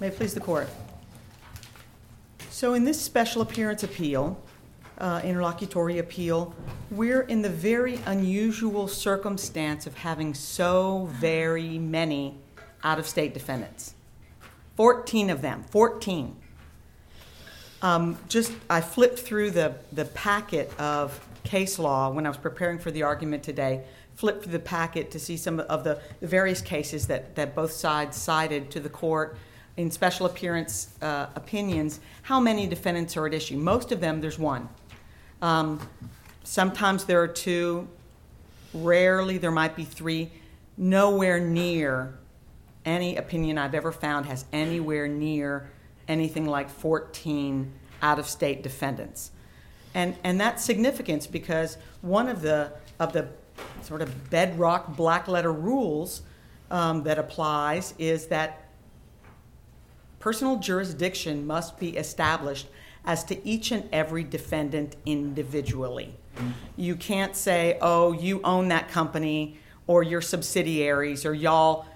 May it please the Court. So in this special appearance appeal, interlocutory appeal, we're in the very unusual circumstance of having so very many out-of-state defendants. 14 of them, 14. I flipped through the packet of case law when I was preparing for the argument today, flipped through the packet to see some of the various cases that both sides cited to the court in special appearance opinions, how many defendants are at issue. Most of them, there's one. Sometimes there are two. Rarely there might be three. Nowhere near any opinion I've ever found has anywhere near anything like 14 out-of-state defendants. And that's significant because one of the sort of bedrock black letter rules that applies is that personal jurisdiction must be established as to each and every defendant individually. You can't say, oh, you own that company or your subsidiaries or y'all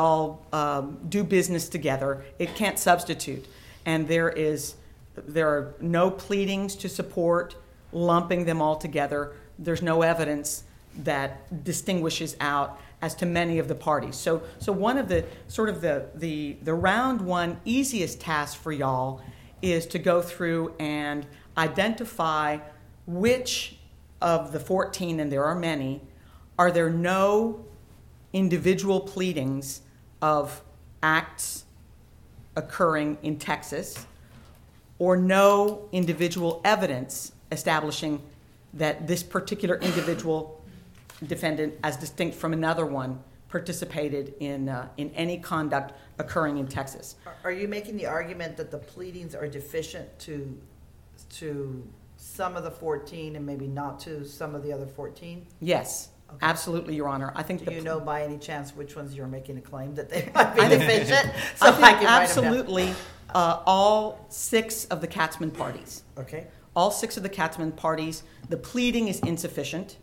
do business together. It can't substitute. And there are no pleadings to support lumping them all together. There's no evidence that distinguishes out as to many of the parties. So one of the sort of the round one easiest task for y'all is to go through and identify which of the 14, and there are many, are there no individual pleadings of acts occurring in Texas or no individual evidence establishing that this particular individual defendant, as distinct from another one, participated in any conduct occurring in Texas. Are you making the argument that the pleadings are deficient to some of the 14 and maybe not to some of the other 14? Yes, okay. Absolutely, Your Honor. I think. Do you know by any chance which ones you're making a claim that they might be deficient? So I think absolutely all 6 of the Katzmann parties. Okay. All 6 of the Katzmann parties, the pleading is insufficient.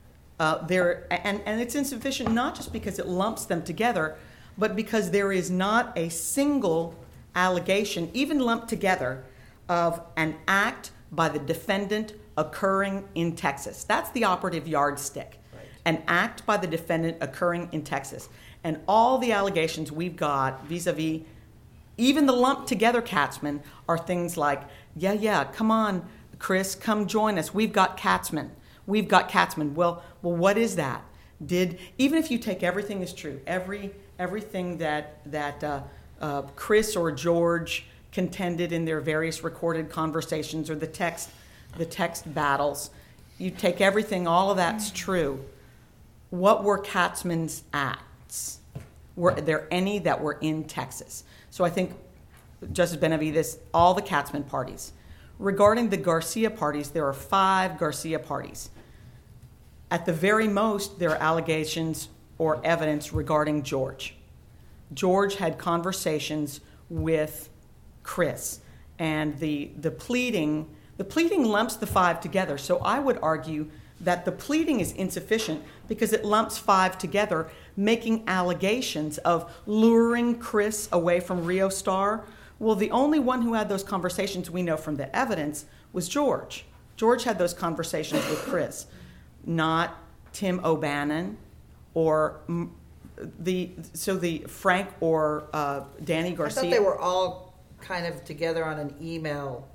And it's insufficient not just because it lumps them together, but because there is not a single allegation, even lumped together, of an act by the defendant occurring in Texas. That's the operative yardstick. Right. An act by the defendant occurring in Texas. And all the allegations we've got vis-a-vis even the lumped together Katzmann are things like, yeah, come on, Chris, come join us. We've got Katzmann. Well, what is that? Even if you take everything as true, everything that Chris or George contended in their various recorded conversations or the text battles, you take everything, all of that's true. What were Katzmann's acts? Were there any that were in Texas? So I think, Justice Benavides, all the Katzmann parties. Regarding the Garcia parties, there are 5 Garcia parties. At the very most, there are allegations or evidence regarding George. George had conversations with Chris, and the pleading lumps the 5 together. So I would argue that the pleading is insufficient because it lumps 5 together, making allegations of luring Chris away from Rio Star. Well, the only one who had those conversations we know from the evidence was George. George had those conversations with Chris, not Tim O'Bannon or the Frank or Danny Garcia. I thought they were all kind of together on an email.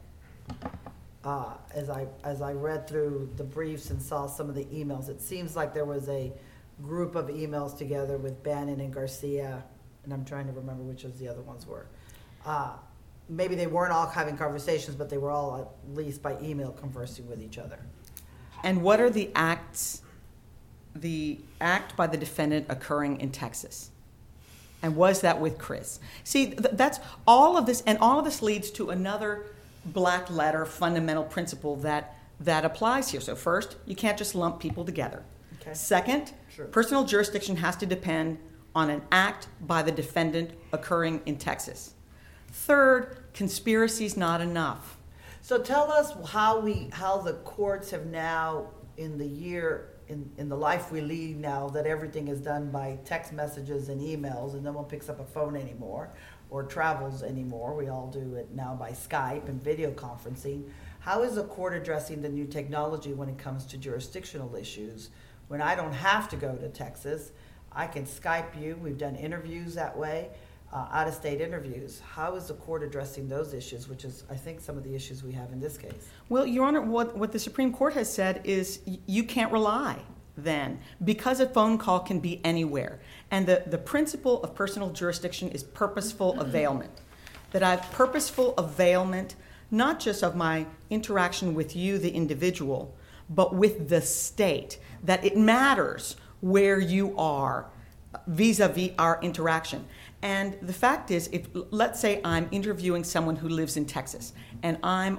As I read through the briefs and saw some of the emails, it seems like there was a group of emails together with Bannon and Garcia, and I'm trying to remember which of the other ones were. Maybe they weren't all having conversations, but they were all at least by email conversing with each other. And what are the acts, the act by the defendant occurring in Texas? And was that with Chris? See, that's all of this, and all of this leads to another black letter fundamental principle that applies here. So first, you can't just lump people together. Okay. Second, sure. Personal jurisdiction has to depend on an act by the defendant occurring in Texas. Third, conspiracy is not enough. So tell us how the courts have now, in the life we lead now, that everything is done by text messages and emails and no one picks up a phone anymore. or travels anymore. We all do it now by Skype and video conferencing. How is the court addressing the new technology when it comes to jurisdictional issues? When I don't have to go to Texas, I can Skype you. We've done interviews that way, out-of-state interviews. How is the court addressing those issues, which is, I think, some of the issues we have in this case? Well, Your Honor, what the Supreme Court has said is you can't rely then, because a phone call can be anywhere. And the principle of personal jurisdiction is purposeful availment. That I have purposeful availment, not just of my interaction with you, the individual, but with the state. That it matters where you are vis-a-vis our interaction. And the fact is, if let's say I'm interviewing someone who lives in Texas, and I'm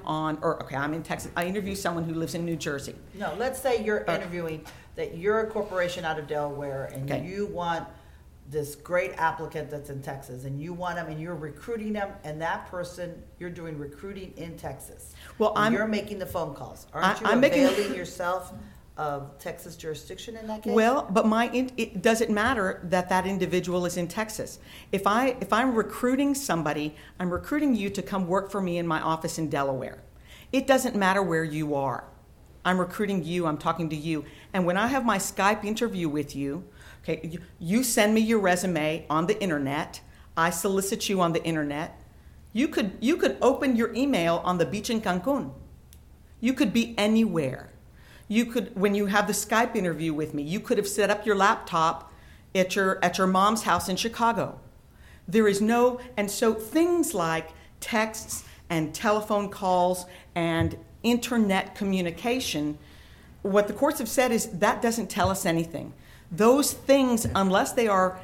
in Texas, I interview someone who lives in New Jersey. No, let's say you're interviewing that you're a corporation out of Delaware, and you want this great applicant that's in Texas, and you want them, and you're recruiting them, and that person, you're doing recruiting in Texas. Well, you're making the phone calls. Aren't you availing yourself of Texas jurisdiction in that case? Well, but does it matter that individual is in Texas? If I'm recruiting somebody, I'm recruiting you to come work for me in my office in Delaware. It doesn't matter where you are. I'm recruiting you, I'm talking to you. And when I have my Skype interview with you, okay, you send me your resume on the internet, I solicit you on the internet. You could open your email on the beach in Cancun. You could be anywhere. You could, when you have the Skype interview with me, you could have set up your laptop at your mom's house in Chicago. There is and so things like texts and telephone calls and internet communication, what the courts have said is that doesn't tell us anything. Those things, unless they are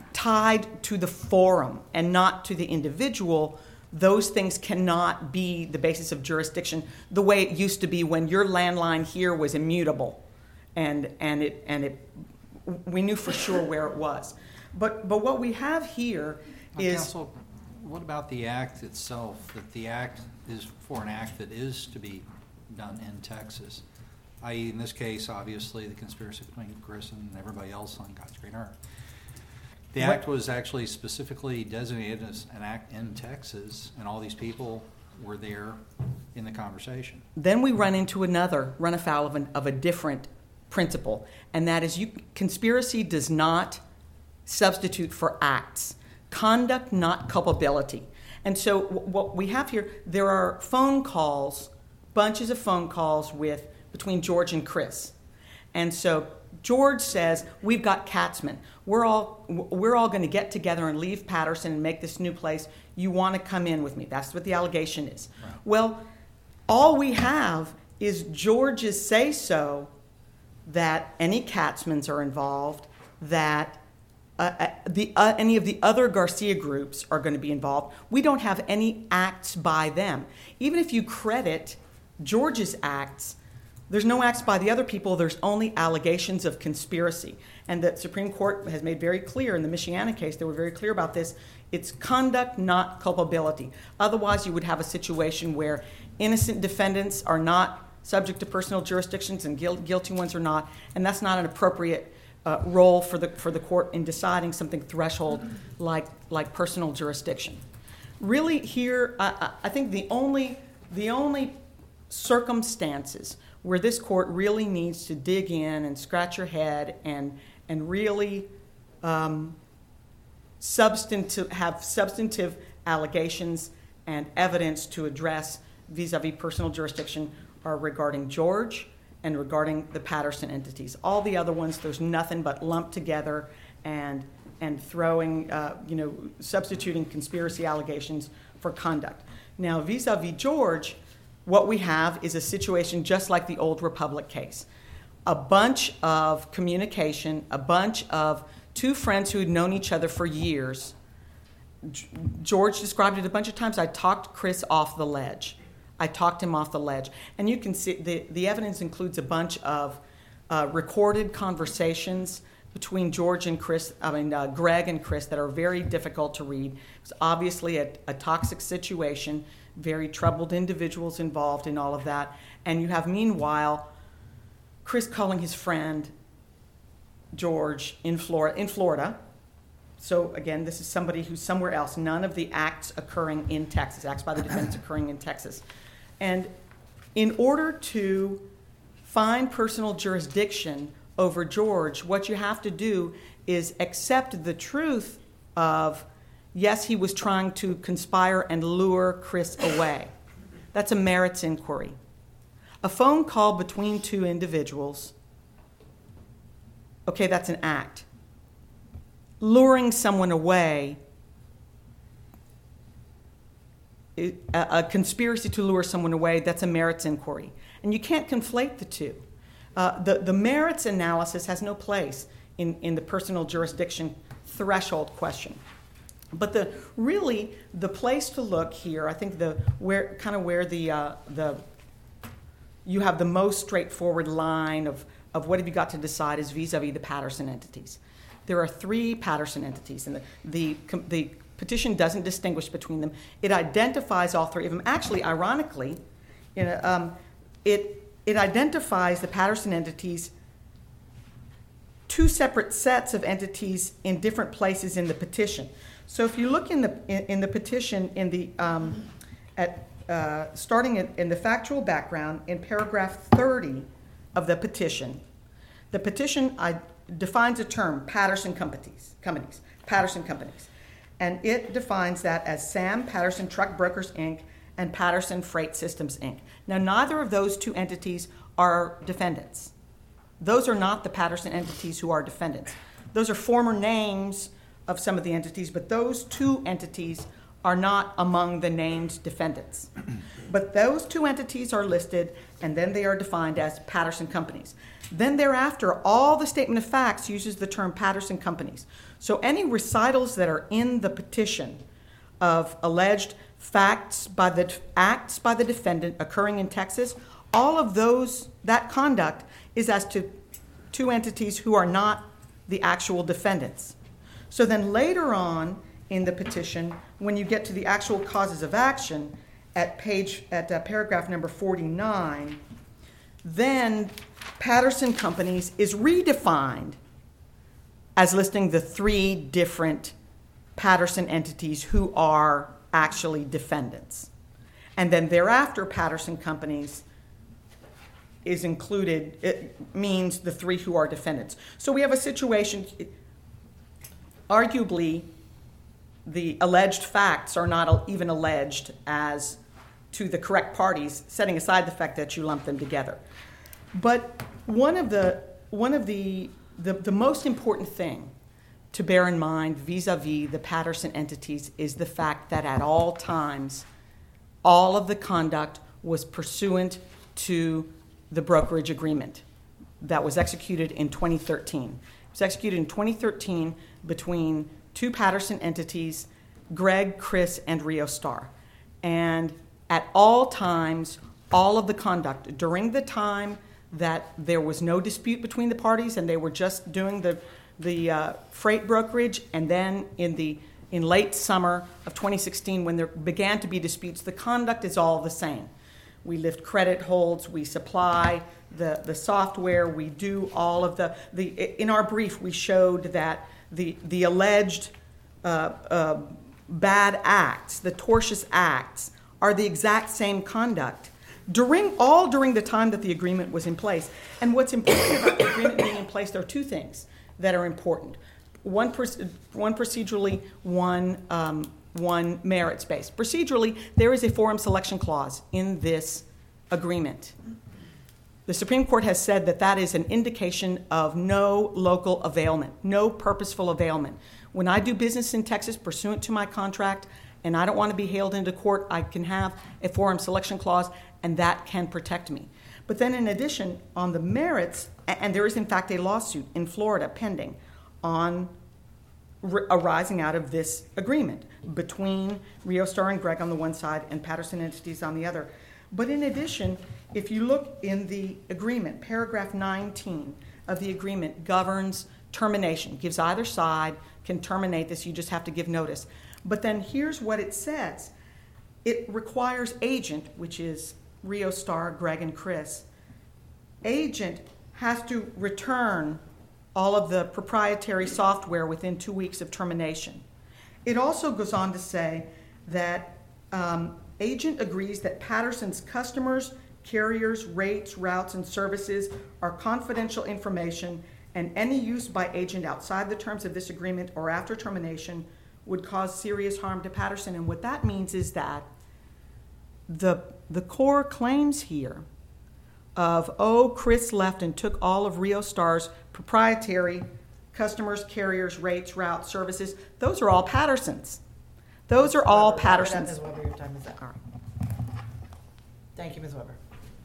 tied to the forum and not to the individual, those things cannot be the basis of jurisdiction the way it used to be when your landline here was immutable, and we knew for sure where it was. But what we have here is. Counsel, what about the act itself? That the act is for an act that is to be done in Texas, i.e., in this case, obviously, the conspiracy between Chris and everybody else on God's green earth. The act was actually specifically designated as an act in Texas, and all these people were there in the conversation. Then we run afoul of a different principle, and that is conspiracy does not substitute for acts. Conduct, not culpability. And so what we have here, there are phone calls, bunches of phone calls between George and Chris. And so George says, we've got Katzman. We're all going to get together and leave Patterson and make this new place. You want to come in with me. That's what the allegation is. Right. Well, all we have is George's say-so that any Katzmans are involved, that any of the other Garcia groups are going to be involved. We don't have any acts by them. Even if you credit George's acts, there's no acts by the other people. There's only allegations of conspiracy. And the Supreme Court has made very clear in the Michiana case, they were very clear about this, it's conduct, not culpability. Otherwise, you would have a situation where innocent defendants are not subject to personal jurisdictions and guilty ones are not, and that's not an appropriate role for the court in deciding something threshold like personal jurisdiction. Really here, I think the only circumstances where this court really needs to dig in and scratch your head and really have substantive allegations and evidence to address vis-a-vis personal jurisdiction are regarding George and regarding the Patterson entities. All the other ones, there's nothing but lumped together and throwing, substituting conspiracy allegations for conduct. Now, vis-a-vis George, what we have is a situation just like the Old Republic case. A bunch of communication, a bunch of two friends who had known each other for years. George described it a bunch of times. I talked Chris off the ledge. I talked him off the ledge. And you can see the evidence includes a bunch of recorded conversations between Greg and Chris that are very difficult to read. It's obviously a toxic situation, very troubled individuals involved in all of that. And you have, meanwhile, Chris calling his friend George in Florida, So again, this is somebody who's somewhere else. None of the acts occurring in Texas, acts by the defendants occurring in Texas. And in order to find personal jurisdiction over George, what you have to do is accept the truth of, yes, he was trying to conspire and lure Chris away. That's a merits inquiry. A phone call between two individuals, okay, that's an act. Luring someone away, a conspiracy to lure someone away, that's a merits inquiry. And you can't conflate the two. The merits analysis has no place in the personal jurisdiction threshold question. But the place to look here, I think where you have the most straightforward line of what have you got to decide is vis-a-vis the Patterson entities. There are 3 Patterson entities, and the petition doesn't distinguish between them. It identifies all 3 of them. Actually, ironically, it identifies the Patterson entities, 2 separate sets of entities in different places in the petition. So if you look in the petition starting in the factual background in paragraph 30 of the petition defines a term, Patterson companies, and it defines that as Sam Patterson Truck Brokers, Inc. and Patterson Freight Systems, Inc. Now, neither of those 2 entities are defendants. Those are not the Patterson entities who are defendants. Those are former names of some of the entities, but those 2 entities are not among the named defendants. But those 2 entities are listed, and then they are defined as Patterson companies. Then thereafter, all the statement of facts uses the term Patterson companies. So any recitals that are in the petition of alleged acts by the defendant occurring in Texas, all of that conduct is as to 2 entities who are not the actual defendants. So then later on in the petition, when you get to the actual causes of action at paragraph number 49, then Patterson companies is redefined as listing the 3 different Patterson entities who are actually defendants. And then thereafter, Patterson companies is included, it means the 3 who are defendants. So we have a situation, arguably, the alleged facts are not even alleged as to the correct parties, setting aside the fact that you lump them together. But one of the most important thing to bear in mind vis-a-vis the Patterson entities is the fact that at all times, all of the conduct was pursuant to the brokerage agreement that was executed in 2013. It was executed in 2013 between 2 Patterson entities, Greg, Chris, and Rio Star. And at all times, all of the conduct, during the time that there was no dispute between the parties and they were just doing the freight brokerage, and then in late summer of 2016 when there began to be disputes, the conduct is all the same. We lift credit holds, we supply the software, we do all of in our brief we showed that the alleged bad acts, the tortious acts, are the exact same conduct during the time that the agreement was in place. And what's important about the agreement being in place, there are 2 things that are important. One procedurally, one merits-based. Procedurally, there is a forum selection clause in this agreement. The Supreme Court has said that is an indication of no local availment, no purposeful availment. When I do business in Texas pursuant to my contract and I don't want to be hailed into court, I can have a forum selection clause, and that can protect me. But then in addition, on the merits, and there is in fact a lawsuit in Florida pending arising out of this agreement between Rio Star and Greg on the one side and Patterson entities on the other. But in addition, if you look in the agreement, paragraph 19 of the agreement governs termination, gives either side can terminate this, you just have to give notice. But then here's what it says. It requires agent, which is Rio Star, Greg, and Chris. Agent has to return all of the proprietary software within 2 weeks of termination. It also goes on to say that agent agrees that Patterson's customers, carriers, rates, routes, and services are confidential information, and any use by agent outside the terms of this agreement or after termination would cause serious harm to Patterson. And what that means is that the core claims here of, oh, Chris left and took all of RioStar's proprietary customers, carriers, rates, routes, services, those are all Patterson's. Those are all Patterson's. Ms. Weber, your time is up. All right. Thank you, Ms. Weber.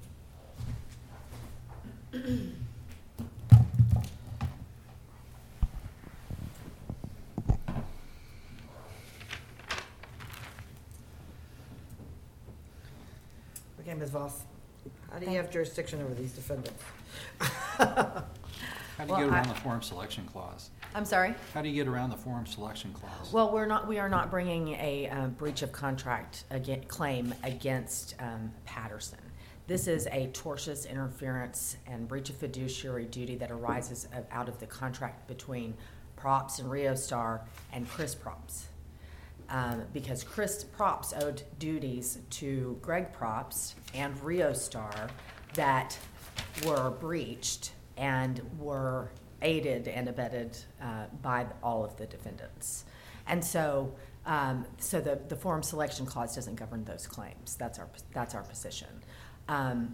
Okay, Ms. Voss, how do you have jurisdiction over these defendants? How do you Well, get around the forum selection clause? I'm sorry? How do you get around the forum selection clause? Well, we are not bringing a breach of contract claim against Patterson. This is a tortious interference and breach of fiduciary duty that arises out of the contract between Props and RioStar and Chris Props. Because Chris Props owed duties to Greg Props and RioStar that were breached and were aided and abetted by all of the defendants. And so the forum selection clause doesn't govern those claims. That's our position. And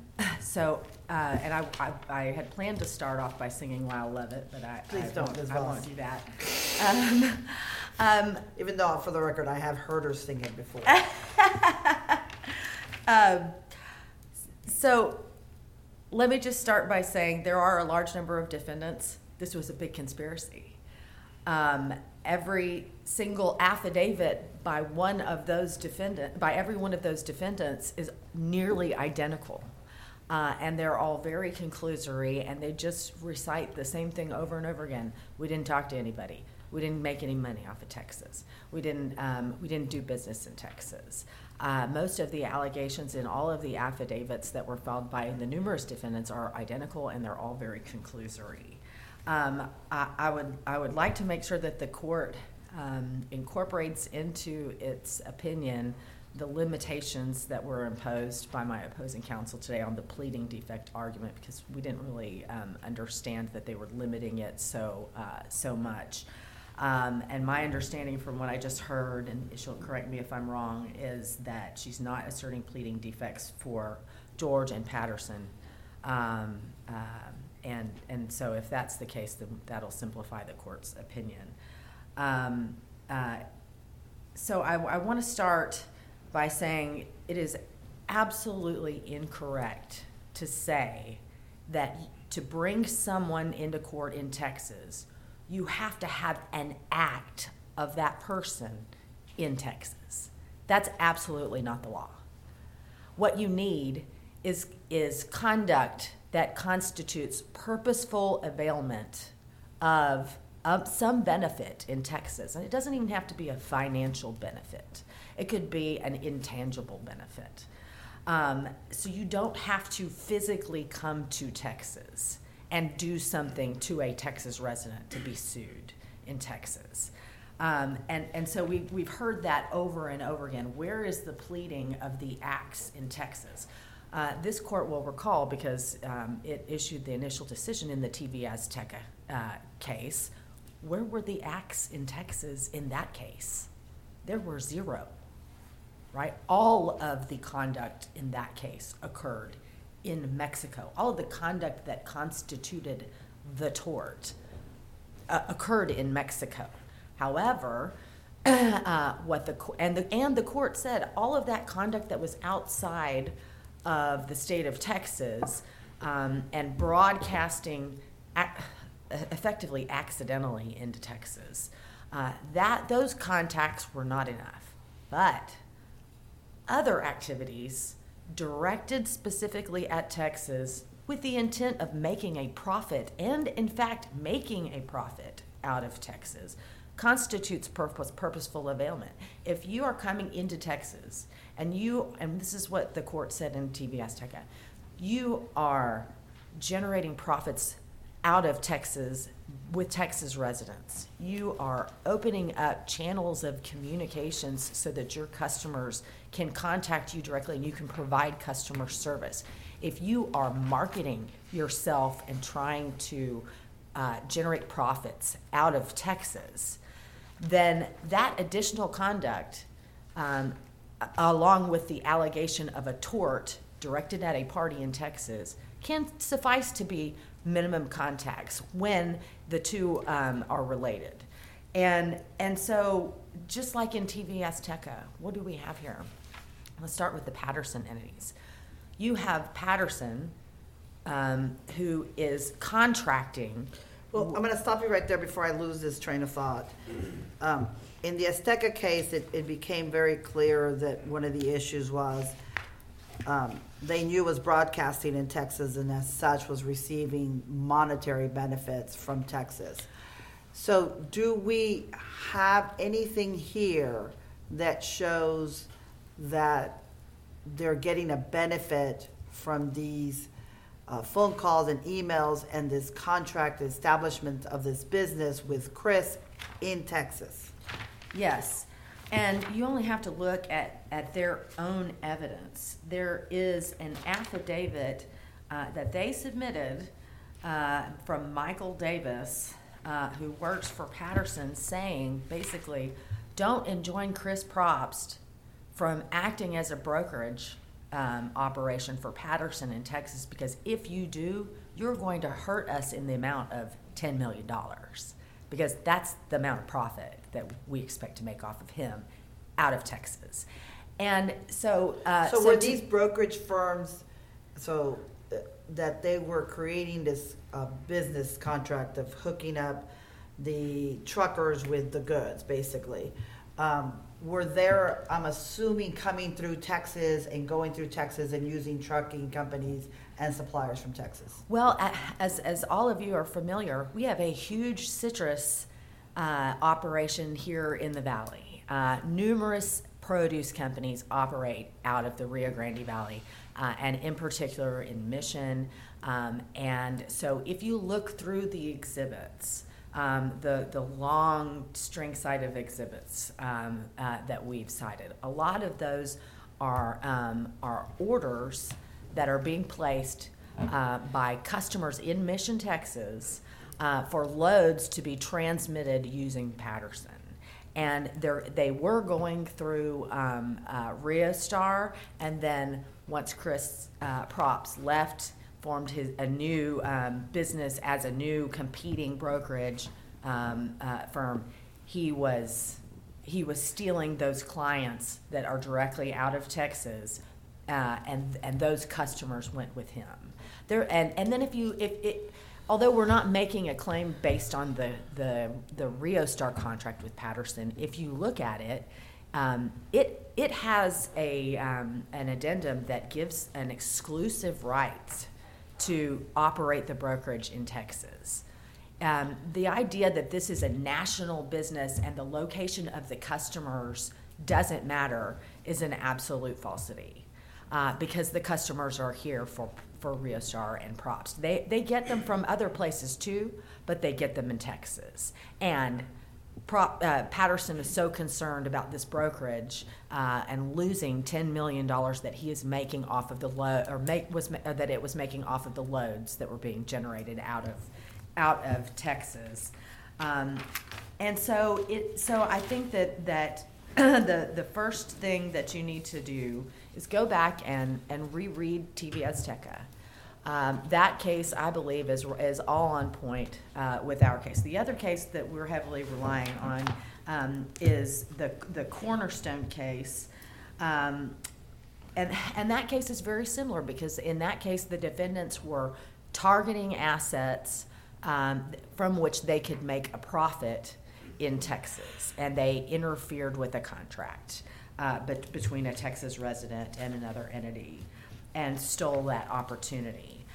I had planned to start off by singing Lyle Lovett, but Please don't, Ms. I won't Voss. do that. Even though, for the record, I have heard her sing it before. So let me just start by saying there are a large number of defendants. This was a big conspiracy. Every single affidavit by every one of those defendants is nearly identical. And they're all very conclusory, and they just recite the same thing over and over again. We didn't talk to anybody. We didn't make any money off of Texas. We didn't do business in Texas. Most of the allegations in all of the affidavits that were filed by the numerous defendants are identical, and they're all very conclusory. I would like to make sure that the court incorporates into its opinion the limitations that were imposed by my opposing counsel today on the pleading defect argument, because we didn't really understand that they were limiting it so much. And my understanding from what I just heard, and she'll correct me if I'm wrong, is that she's not asserting pleading defects for George and Patterson. And so if that's the case, then that'll simplify the court's opinion. So I want to start by saying it is absolutely incorrect to say that to bring someone into court in Texas, you have to have an act of that person in Texas. That's absolutely not the law. What you need is conduct that constitutes purposeful availment of some benefit in Texas. And it doesn't even have to be a financial benefit. It could be an intangible benefit. So you don't have to physically come to Texas and do something to a Texas resident to be sued in Texas. And so we've heard that over and over again. Where is the pleading of the acts in Texas? This court will recall, because it issued the initial decision in the TV Azteca case. Where were the acts in Texas in that case? There were zero, right? All of the conduct in that case occurred in Mexico. All of the conduct that constituted the tort occurred in Mexico. However, the court said all of that conduct that was outside of the state of Texas and broadcasting effectively accidentally into Texas, those contacts were not enough. But other activities directed specifically at Texas with the intent of making a profit, and in fact making a profit out of Texas, constitutes purposeful availment. If you are coming into Texas and this is what the court said in TV Azteca, you are generating profits out of Texas with Texas residents. You are opening up channels of communications so that your customers can contact you directly and you can provide customer service. If you are marketing yourself and trying to generate profits out of Texas, then that additional conduct, along with the allegation of a tort directed at a party in Texas, can suffice to be minimum contacts when the two are related. And so just like in TV Azteca, what do we have here? Let's start with the Patterson entities. You have Patterson, who is contracting. Well, I'm going to stop you right there before I lose this train of thought. In the Azteca case, it became very clear that one of the issues was they knew it was broadcasting in Texas and as such was receiving monetary benefits from Texas. So do we have anything here that shows that they're getting a benefit from these phone calls and emails and this contract establishment of this business with Crisp in Texas? Yes. And you only have to look at their own evidence. There is an affidavit that they submitted from Michael Davis, who works for Patterson, saying basically, don't enjoin Chris Probst from acting as a brokerage operation for Patterson in Texas, because if you do, you're going to hurt us in the amount of $10 million. Because that's the amount of profit that we expect to make off of him out of Texas. And so were these brokerage firms, that they were creating this business contract of hooking up the truckers with the goods, basically, were there, I'm assuming, coming through Texas and going through Texas and using trucking companies and suppliers from Texas? Well, as all of you are familiar, we have a huge citrus operation here in the Valley. Numerous produce companies operate out of the Rio Grande Valley, and in particular in Mission. And so if you look through the exhibits, the long string side of exhibits that we've cited, a lot of those are orders that are being placed by customers in Mission, Texas, for loads to be transmitted using Patterson. And they were going through Rio Star, and then once Chris Probst left, formed a new business as a new competing brokerage firm, he was stealing those clients that are directly out of Texas, and those customers went with him. And then although we're not making a claim based on the Rio Star contract with Patterson, if you look at it, it has an addendum that gives an exclusive right to operate the brokerage in Texas. The idea that this is a national business and the location of the customers doesn't matter is an absolute falsity, because the customers are here for Rio Star and Probst. They get them from other places too, but they get them in Texas. And Patterson is so concerned about this brokerage and losing $10 million that he is making off of the that it was making off of the loads that were being generated out of Texas. And so I think that the first thing that you need to do is go back and reread TV Azteca. That case, I believe, is all on point with our case. The other case that we're heavily relying on is the Cornerstone case. And that case is very similar, because in that case, the defendants were targeting assets from which they could make a profit in Texas, and they interfered with a contract between a Texas resident and another entity, and stole that opportunity.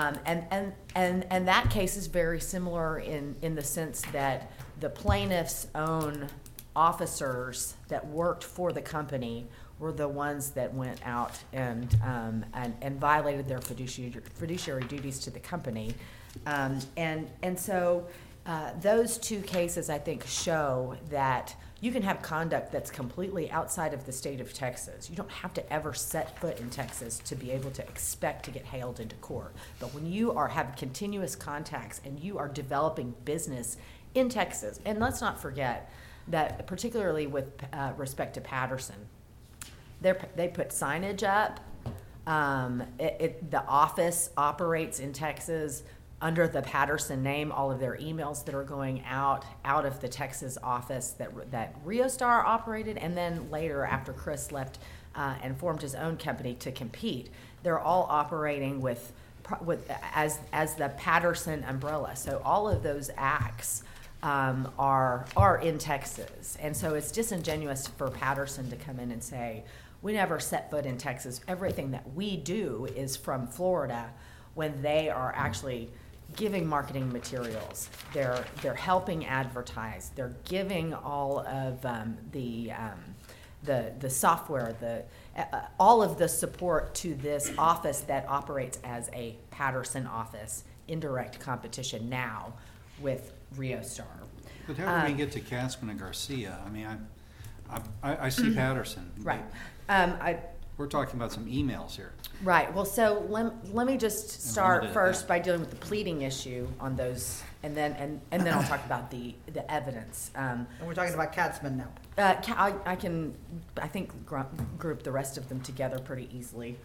And that case is very similar in the sense that the plaintiff's own officers that worked for the company were the ones that went out and violated their fiduciary duties to the company And so those two cases, I think, show that you can have conduct that's completely outside of the state of Texas. You don't have to ever set foot in Texas to be able to expect to get hailed into court. But when you have continuous contacts and you are developing business in Texas, and let's not forget that particularly with respect to Patterson, they put signage up. The office operates in Texas under the Patterson name. All of their emails that are going out of the Texas office that RioStar operated, and then later after Chris left and formed his own company to compete, they're all operating as the Patterson umbrella. So all of those acts are in Texas, and so it's disingenuous for Patterson to come in and say, we never set foot in Texas. Everything that we do is from Florida, when they are actually giving marketing materials. They're helping advertise. They're giving all of the software, all of the support to this office that operates as a Patterson office in direct competition now with RioStar. But how do we get to Katzman and Garcia? I mean, I see Patterson. Right. We're talking about some emails here. Right. Well, so let me just start first by dealing with the pleading issue on those, and then I'll talk about the evidence. And we're talking about Katzman now. I think group the rest of them together pretty easily.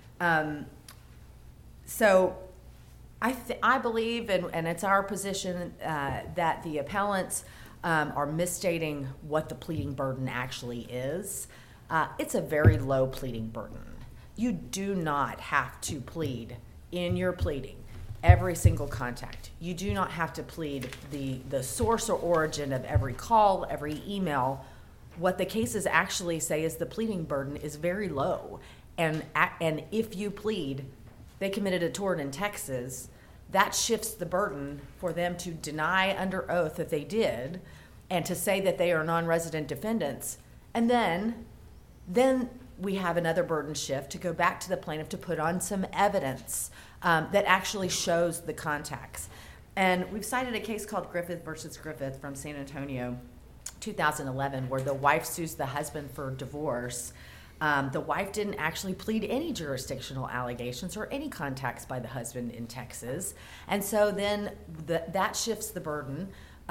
So I believe, and it's our position, that the appellants are misstating what the pleading burden actually is. It's a very low pleading burden. You do not have to plead in your pleading every single contact. You do not have to plead the source or origin of every call, every email. What the cases actually say is the pleading burden is very low. And if you plead, they committed a tort in Texas, that shifts the burden for them to deny under oath that they did and to say that they are non-resident defendants. And then we have another burden shift to go back to the plaintiff to put on some evidence that actually shows the contacts. And we've cited a case called Griffith versus Griffith from San Antonio, 2011, where the wife sues the husband for divorce. The wife didn't actually plead any jurisdictional allegations or any contacts by the husband in Texas. And so then that shifts the burden.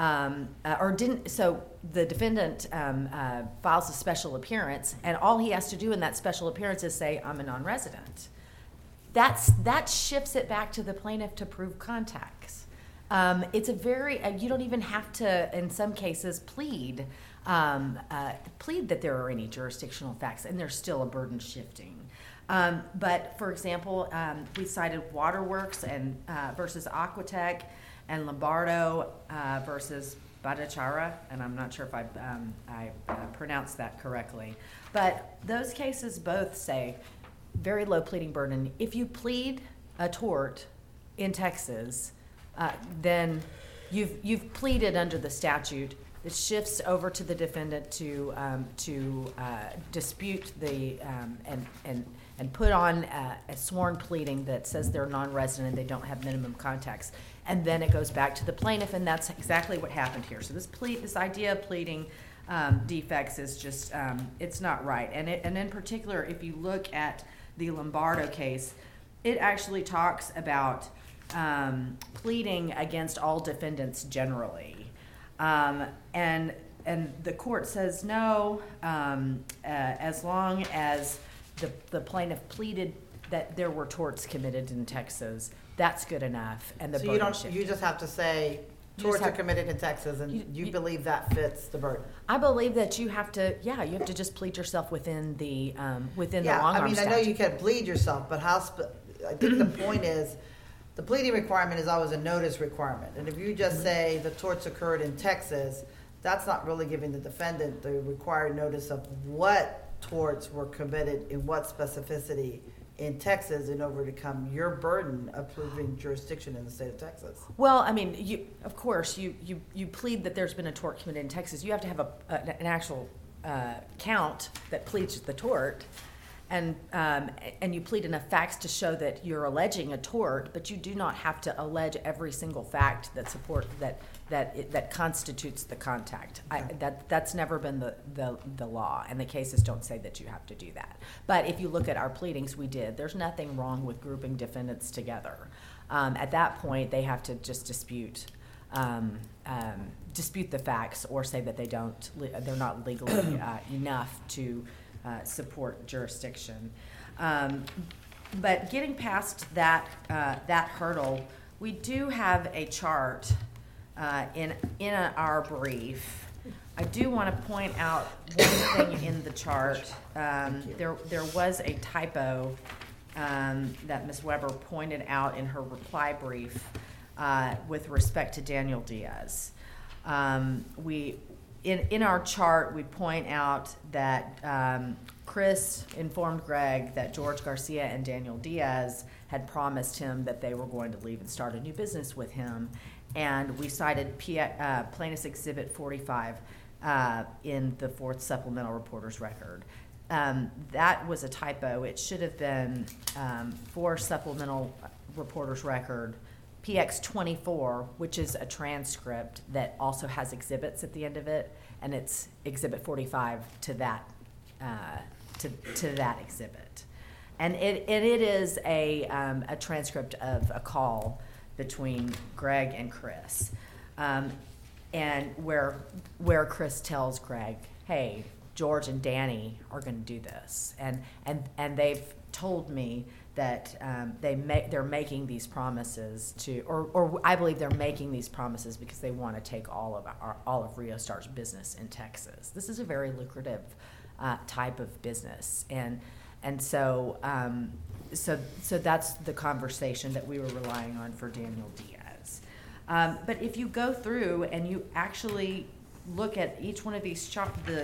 So the defendant files a special appearance, and all he has to do in that special appearance is say, I'm a non-resident. That shifts it back to the plaintiff to prove contacts. It's you don't even have to, in some cases, plead that there are any jurisdictional facts, and there's still a burden shifting. But for example, we cited Waterworks and versus Aquatech, and Lombardo versus Bhattacharya, and I'm not sure if I pronounced that correctly. But those cases both say very low pleading burden. If you plead a tort in Texas, then you've pleaded under the statute. It shifts over to the defendant to dispute and put on a sworn pleading that says they're non-resident and they don't have minimum contacts. And then it goes back to the plaintiff, and that's exactly what happened here. So this idea of pleading defects is just, it's not right. And in particular, if you look at the Lombardo case, it actually talks about pleading against all defendants generally. And the court says no, as long as the plaintiff pleaded that there were torts committed in Texas, that's good enough. And you just have to say torts are committed in Texas, and you believe that fits the burden. I believe that you have to just plead yourself within the long-arm statute. I know you can plead yourself, but I think the point is the pleading requirement is always a notice requirement. And if you just say the torts occurred in Texas, that's not really giving the defendant the required notice of what torts were committed in what specificity in Texas in order to come your burden of proving jurisdiction in the state of Texas. Well, I mean, you plead that there's been a tort committed in Texas. You have to have an actual count that pleads the tort. and you plead enough facts to show that you're alleging a tort, but you do not have to allege every single fact that constitutes the contact. That's never been the law, and the cases don't say that you have to do that. But if you look at our pleadings, we did. There's nothing wrong with grouping defendants together. At that point, they have to just dispute the facts or say that they're not legally enough to support jurisdiction. But getting past that hurdle, we do have a chart in our brief. I do want to point out one thing in the chart. There was a typo that Ms. Weber pointed out in her reply brief with respect to Daniel Diaz. In our chart, we point out that Chris informed Greg that George Garcia and Daniel Diaz had promised him that they were going to leave and start a new business with him, and we cited Plaintiff's Exhibit 45 in the fourth supplemental reporter's record. That was a typo. It should have been for supplemental reporter's record PX 24, which is a transcript that also has exhibits at the end of it, and it's Exhibit 45 to that exhibit, and it is a transcript of a call between Greg and Chris, and where Chris tells Greg, "Hey, George and Danny are going to do this," and they've told me that they're making these promises or I believe they're making these promises because they want to take all of Rio Star's business in Texas. This is a very lucrative type of business, and so that's the conversation that we were relying on for Daniel Diaz. But if you go through and you actually look at each one of these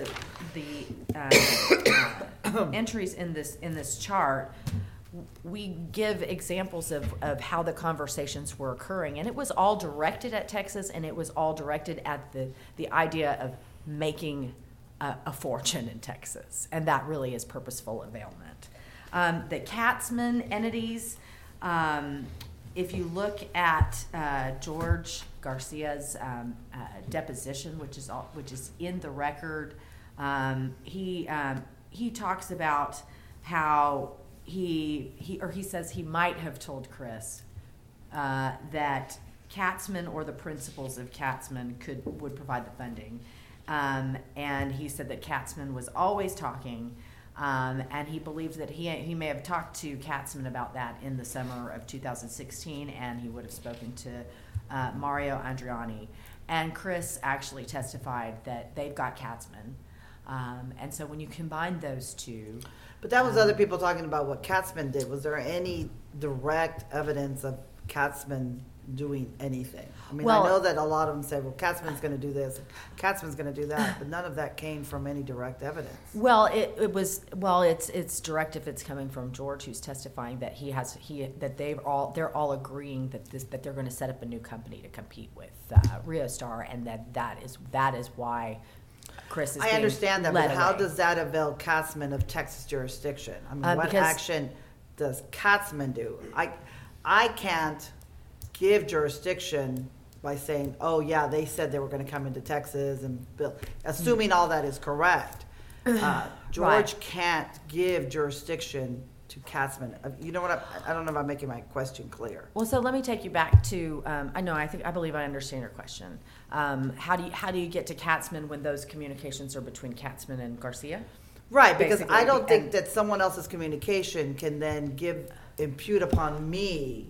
entries in this chart, we give examples of how the conversations were occurring, and it was all directed at Texas, and it was all directed at the idea of making a fortune in Texas, and that really is purposeful availment. The Katzman entities, if you look at George Garcia's deposition, which is in the record, he talks about how he says he might have told Chris that Katzman or the principals of Katzman would provide the funding, and he said that Katzman was always talking, and he believes that he may have talked to Katzman about that in the summer of 2016, and he would have spoken to Mario Andriani, and Chris actually testified that they've got Katzman, and so when you combine those two. But that was other people talking about what Katzman did. Was there any direct evidence of Katzman doing anything? I mean, I know that a lot of them say, well, Katzman's going to do this, Katzman's going to do that, but none of that came from any direct evidence. Well, it's direct if it's coming from George, who's testifying that they're all agreeing that they're going to set up a new company to compete with Rio Star, and that is why Chris is. I understand that, but how does that avail Katzman of Texas jurisdiction? I mean, what action does Katzman do? I can't give jurisdiction by saying, oh yeah, they said they were going to come into Texas and build, assuming all that is correct. George Right. can't give jurisdiction to Katzman. You know what? I don't know if I'm making my question clear. Well, so let me take you back to. I believe I understand your question. How do you get to Katzman when those communications are between Katzman and Garcia? Right, because Basically, I don't think that someone else's communication can then impute upon me,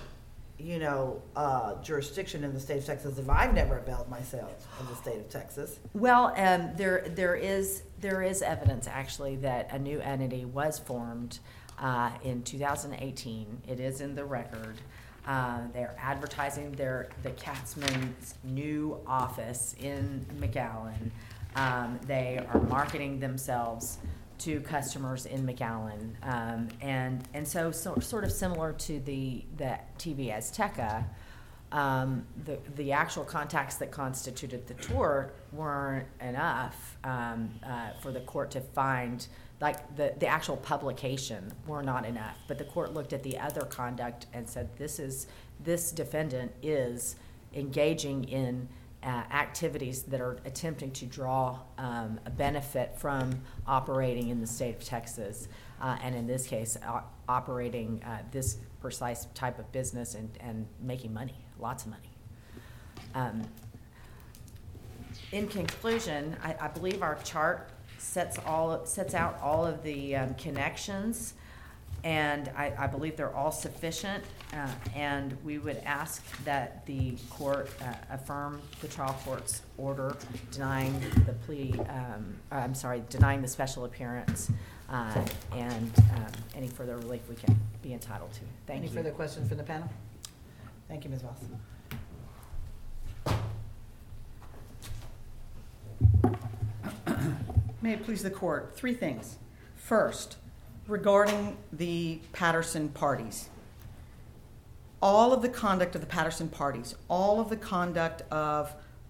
jurisdiction in the state of Texas if I've never availed myself of the state of Texas. Well, there is evidence actually that a new entity was formed in 2018. It is in the record. They're advertising the Katzman's new office in McAllen. They are marketing themselves to customers in McAllen, and so sort of similar to the TV Azteca. The actual contacts that constituted the tort weren't enough for the court to find like the actual publication were not enough. But the court looked at the other conduct and said, this defendant is engaging in activities that are attempting to draw a benefit from operating in the state of Texas, and in this case, operating this precise type of business and making money, lots of money. In conclusion, I believe our chart sets out all of the connections, and I believe they're all sufficient, and we would ask that the court affirm the trial court's order denying the denying the special appearance, and any further relief we can be entitled to. Thank you. Any further questions from the panel? Thank you, Ms. Voss. May it please the court, 3 things. First, regarding the Patterson parties. All of the conduct of the Patterson parties, all of the conduct of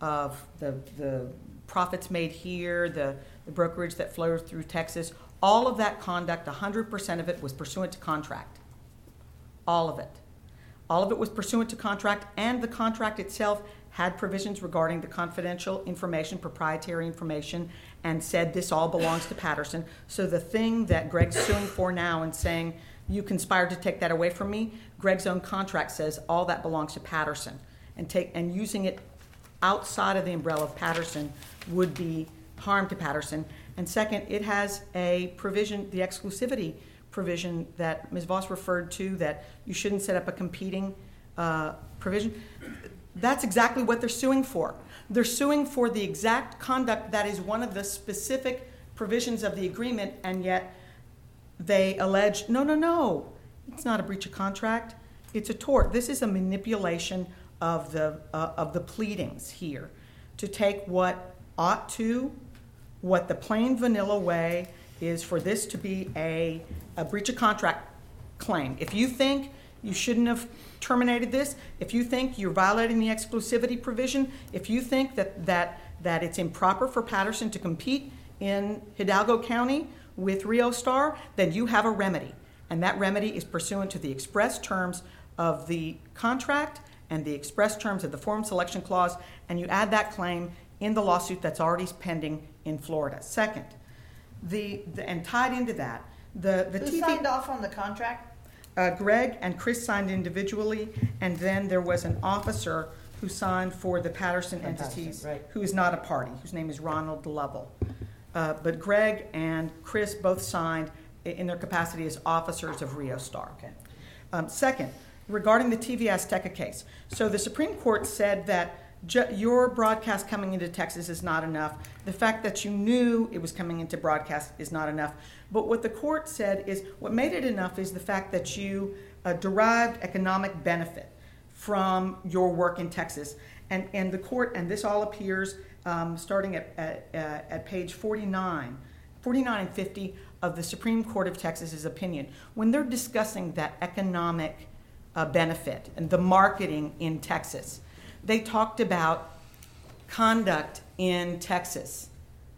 the profits made here, the brokerage that flows through Texas, all of that conduct, 100% of it was pursuant to contract. All of it. All of it was pursuant to contract, and the contract itself had provisions regarding the confidential information, proprietary information, and said this all belongs to Patterson. So the thing that Greg's suing for now and saying, you conspired to take that away from me, Greg's own contract says all that belongs to Patterson. And using it outside of the umbrella of Patterson would be harm to Patterson. And second, it has a provision, the exclusivity provision that Ms. Voss referred to, that you shouldn't set up a competing provision. That's exactly what they're suing for. They're suing for the exact conduct that is one of the specific provisions of the agreement, and yet they allege, no, it's not a breach of contract, it's a tort. This is a manipulation of the pleadings here to take what ought to, what the plain vanilla way is for this to be a breach of contract claim. If you think you shouldn't have terminated this, if you think you're violating the exclusivity provision, if you think that it's improper for Patterson to compete in Hidalgo County with Rio Star, then you have a remedy. And that remedy is pursuant to the express terms of the contract and the express terms of the forum selection clause, and you add that claim in the lawsuit that's already pending in Florida. Second, and tied into that, the Who TV signed off on the contract? Greg and Chris signed individually, and then there was an officer who signed for the Patterson entities, right. who is not a party, whose name is Ronald Lovell. But Greg and Chris both signed in their capacity as officers of Rio Star. Okay. Second, regarding the TV Azteca case. So the Supreme Court said that your broadcast coming into Texas is not enough. The fact that you knew it was coming into broadcast is not enough. But what the court said is what made it enough is the fact that you derived economic benefit from your work in Texas. And the court, and this all appears starting at page 49 and 50 of the Supreme Court of Texas's opinion, when they're discussing that economic benefit and the marketing in Texas. They talked about conduct in Texas.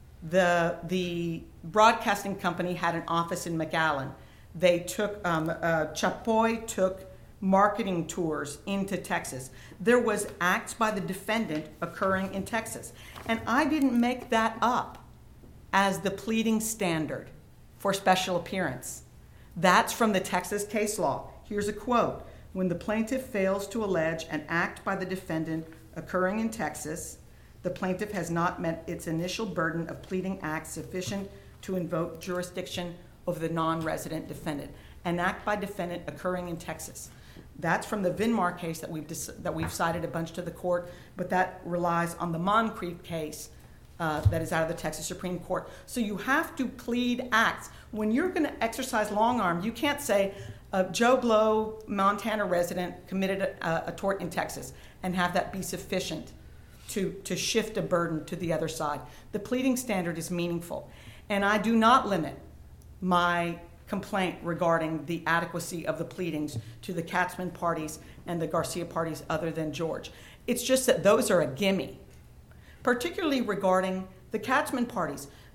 The broadcasting company had an office in McAllen. They took, Chapoy took marketing tours into Texas. There was acts by the defendant occurring in Texas. And I didn't make that up as the pleading standard for special appearance. That's from the Texas case law. Here's a quote. When the plaintiff fails to allege an act by the defendant occurring in Texas, the plaintiff has not met its initial burden of pleading acts sufficient to invoke jurisdiction over the non-resident defendant. An act by defendant occurring in Texas. That's from the Vinmar case that we've cited a bunch to the court, but that relies on the Moncrief case that is out of the Texas Supreme Court. So you have to plead acts. When you're going to exercise long arm, you can't say Joe Blow, Montana resident, committed a tort in Texas and have that be sufficient to shift a burden to the other side. The pleading standard is meaningful. And I do not limit my complaint regarding the adequacy of the pleadings to the Katzman parties and the Garcia parties other than George. It's just that those are a gimme, particularly regarding the Katzman parties.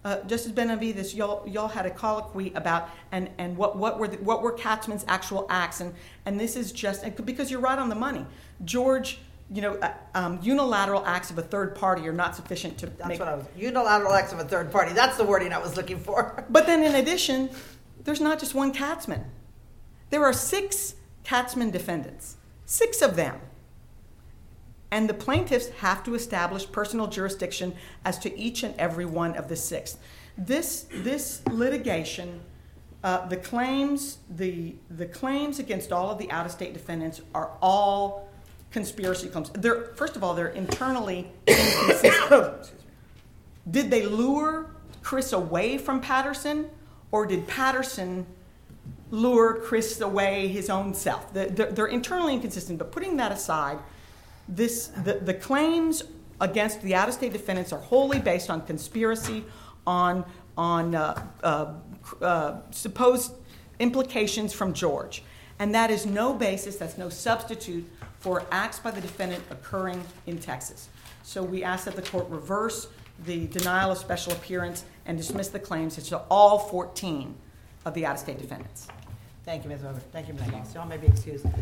Justice Benavides, y'all had a colloquy about and what were Katzmann's actual acts, and this is just because you're right on the money. George, unilateral acts of a third party are not sufficient to That's what I was. Unilateral acts of a third party. That's the wording I was looking for. But then, in addition, there's not just one Katzmann. There are 6 Katzmann defendants, 6 of them. And the plaintiffs have to establish personal jurisdiction as to each and every one of the 6. This litigation, the claims against all of the out-of-state defendants are all conspiracy claims. First of all, they're internally inconsistent. Did they lure Chris away from Patterson, or did Patterson lure Chris away his own self? They're internally inconsistent. But putting that aside, the claims against the out-of-state defendants are wholly based on conspiracy, on supposed implications from George. And that is no basis, that's no substitute for acts by the defendant occurring in Texas. So we ask that the court reverse the denial of special appearance and dismiss the claims to all 14 of the out-of-state defendants. Thank you, Ms. Weber. Thank you, Ms. Moss. Y'all may be excused.